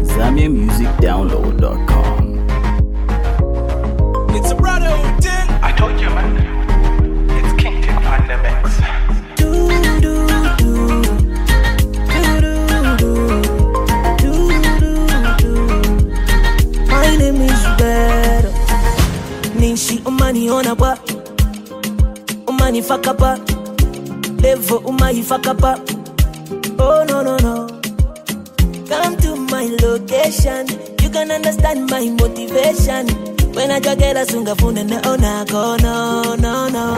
ZambianMusicDownload.com. It's a brother thing. I told you, man. It's King Tick on the mix. My name is Better. Ninshi umani onapa, umani fakapa, levo umai fakapa. Oh no no no. Come to my location, you can understand my motivation. When I get a sunga funa na ona go no no no.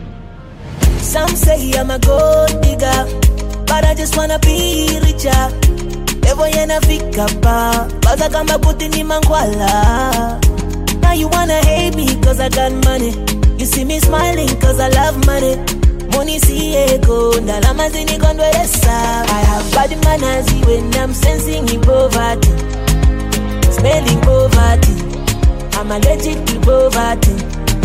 Some say I'm a gold digger, but I just wanna be richer. Evo yena fika pa, baza kama puti ni mangwala. Now you wanna hate me cause I got money. You see me smiling cause I love money. Money see ego, ndalama zini kondwelesa. I have bad manners when I'm sensing in poverty, smelling poverty. I'm allergic to poverty.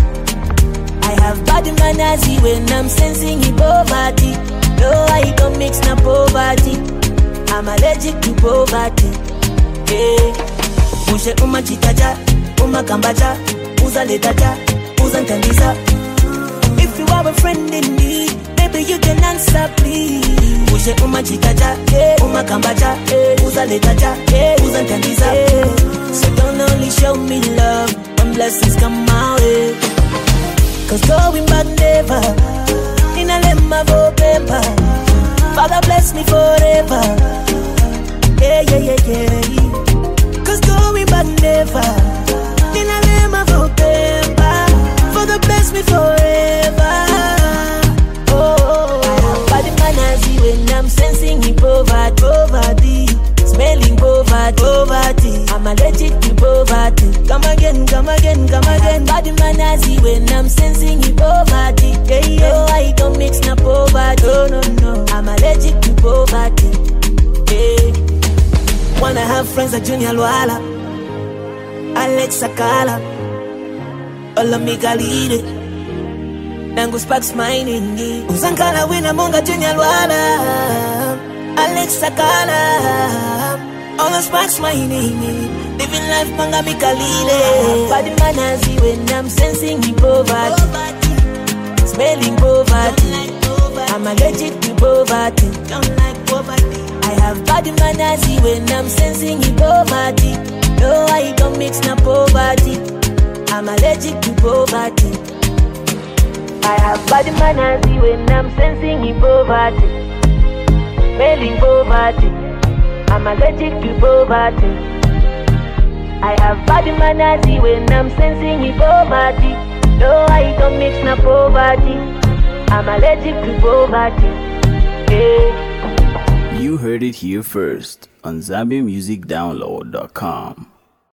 I have bad manners when I'm sensing in poverty. No, I don't mix na poverty. I'm allergic to poverty. Hey. Ushe umachitaja, umakambaja, uzaletaja, uzantandiza. If you have a friend in need, maybe you can answer please. Ushe umachitaja, umakambaja, uzaletaja, uzantandiza. So don't only show me love when blessings come my way. Cause going back never, in a lemma for paper. Father bless me forever. Yeah, yeah, yeah, yeah. Cause going back never, in a lemma for paper. Father bless me forever. Oh, I have bad manners when I'm sensing in poverty, smelling poverty. I'm allergic to poverty. Come again, come again, come again. Bad manners when I'm sensing in poverty. Yeah, yeah. No, I don't mix na poverty. No, no, no. I'm allergic to poverty. Yeah. Wanna have friends like Junior Luala, Alex Sakala, Olamika Lide, Nangu Sparks Mining, Uzankala Wina Monga Junior Luala, Alex Sakala, all the Sparks Mining, living life Manga Mikalile. Bad manners when I'm sensing in poverty, smelling poverty. I'm allergic to poverty. Don't like poverty. I have bad manners when I'm sensing in poverty. No, I don't mix na poverty. I'm allergic to poverty. I have bad manners when I'm sensing in poverty, smelling poverty. I'm allergic to poverty. I have bad manners when I'm sensing in poverty. No, I don't mix na poverty. I'm allergic to poverty. Yeah. You heard it here first on ZambianMusicDownload.com.